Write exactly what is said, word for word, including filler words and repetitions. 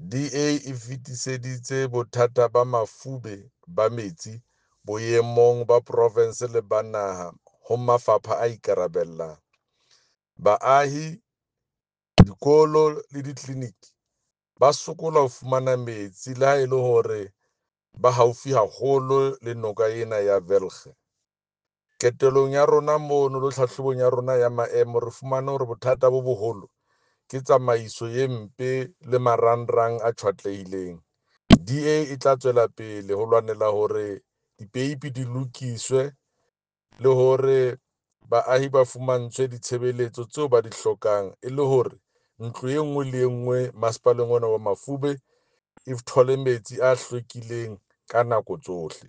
D A e fetiseditse bothata ba mafube ba metsi boemong ba provense le ba naha ho mafapha a ikarabellang. Baahi, dikolo le ditleliniki ba sokola ho fumana metsi le ha e le hore ba haufi haholo le noka ena ya Velge. Qetellong ya rona mono le tlhahlobong ya rona ya maemo re fumane hore bothata bo boholo ke tsamaiso e mpe le marangrang a tjhwatlehileng. D A e tla tswela pele ho lwanela hore dipeipi di lokiswe le hore baahi ba fumantshwe ditshebeletso tseo ba di hlokang, e le hore ntlo e nngwe le e nngwe masepaleng ona wa Mafube e thole metsi a hlwekileng ka nako tsohle.